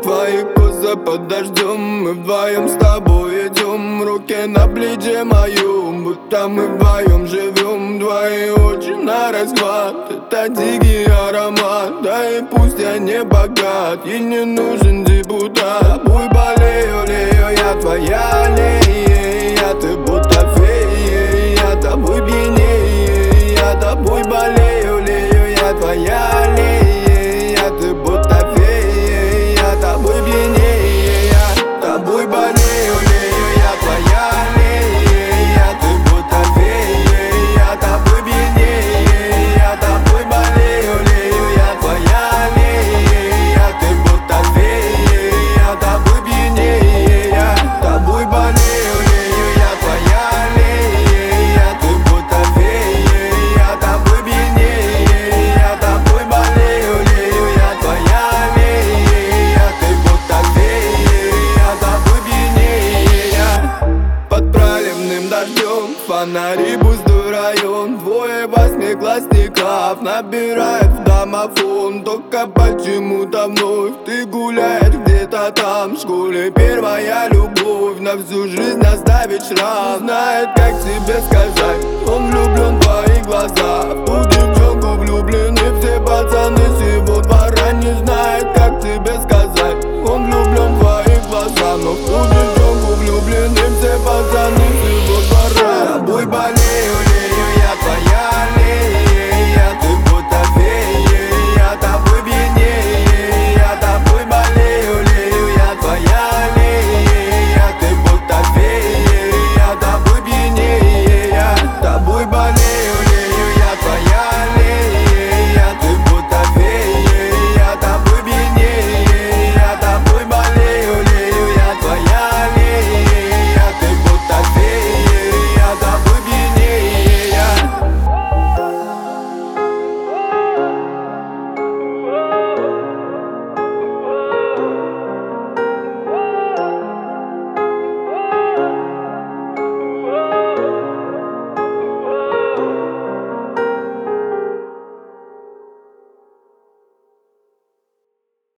твои козы под дождем. Мы вдвоем с тобой идем, руки на плече моем, будто мы вдвоем живем. Твои очи на расхват, это дикий аромат. Да и пусть я не богат и не нужен депутат. Тобой болею, лею, я твоя аллея. Ты будто фея, я тобой пьянее. Я тобой болею, лею, я твоя аллея. Ты будто фея, я тобой пьянее. Я тобой болею, лею, я твоя аллея. Ты будто фея, я тобой пьянее. Я тобой болею, лею, я твоя аллея. Ты будто фея, я тобой пьянее. Я тобой болею, лею, я твоя аллея. Ты будто фея, я тобой пьянее. Я тобой болею, лею, я твоя аллея. Ты будто фея, я тобой пьянее. Под проливным дождем фонари, пустой район. Двое восьмиклассников набирают в домофон. Только почему-то вновь ты гуляешь где-то там. В школе первая любовь, на всю жизнь оставит шрам. Знает, как тебе сказать, он влюблен в твои глаза. В ту девчонку влюблены все пацаны сего двора. Не знает, как тебе сказать.